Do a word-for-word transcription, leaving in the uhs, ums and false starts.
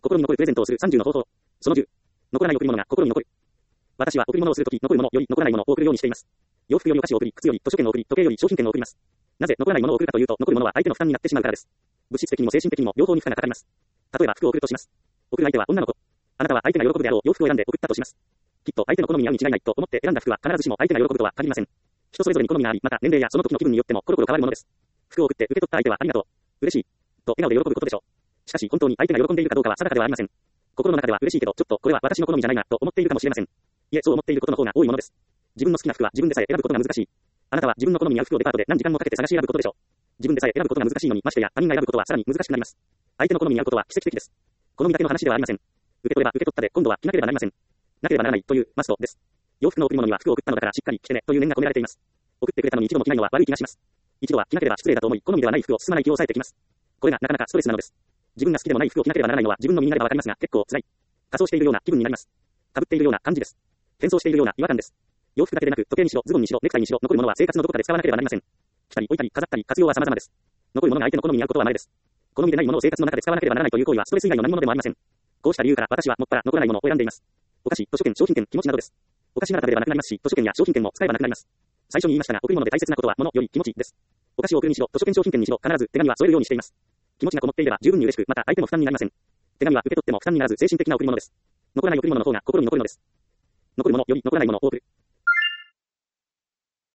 心に残るプレゼントをするさんじゅうの方法。そのじゅう。残らない贈り物が心に残る。私は贈り物をするとき、残るものより残らないものを贈るようにしています。洋服よりお菓子を贈り、靴より図書券を贈り、時計より商品券を贈ります。なぜ残らないものを贈るかというと、残るものは相手の負担になってしまうからです。物質的にも精神的にも両方に負荷がかかります。例えば服を贈るとします。贈る相手は女の子。あなたは相手が喜ぶであろう洋服を選んで贈ったとします。きっと相手の好みに合うに違いないと思って選んだ服は必ずしも相手が喜ぶとは限りません。人それぞれに好みがあり、また年齢やその時の気分によってもコロコロ変わるものです。服を贈って受け取った相手はありがとう、嬉しいと笑顔で喜ぶことでしょう。しかし本当に相手が喜んでいるかどうかは定かではありません。心の中では嬉しいけどちょっとこれは私の好みじゃないなと思っているかもしれません。いえ、そう思っていることの方が多いものです。自分の好きな服は自分でさえ選ぶことが難しい。あなたは自分の好みに合う服をデパートで何時間もかけて探し選ぶことでしょう。自分でさえ選ぶことが難しいのに、ましてや他人が選ぶことはさらに難しくなります。相手の好みに合うことは奇跡的です。好みだけの話ではありません。受け取れば受け取ったで今度は着なければなりません。なければならないというマストです。洋服の贈り物には服を贈ったのだからしっかり着てねという念が込められています。贈ってくれたのに一度も着ないのは悪い気がします。一度は着なければ失礼だと思い、好みではない服を進まない気を抑えてきます。これがなかなかストレスなのです。自分が好きでもない服を着なければならないのは自分の身になればわかりますが、結構辛い。仮装しているような気分になります。被っているような感じです。変装しているような違和感です。洋服だけでなく、時計にしろ、ズボンにしろ、ネクタイにしろ、残るものは生活のどこかで使わなければなりません。着たり置いたり飾ったり活用は様々です。残るものが相手の好みに合うことはないです。好みでないものを生活の中で使わなければならないという行為はストレス以外の何者でもありません。こうした理由から私はもっぱら残らないものを選んでいます。お菓子、図書券、商品券、気持ちなどです。お菓子なら食べればなくなりますし、図書券や商品券も使えばなくなります。最初に言いましたが、贈り物で大切なことは物より気持ちです。お菓子を贈るにしろ、図書券商品券にしろ、必ず手紙は添えるようにしています。気持ちがこもっていれば十分に嬉しく、また相手も負担になりません。手紙は受け取っても負担にならず精神的な贈り物です。残らない贈り物の方が心に残るのです。残るものより残らないものを贈る。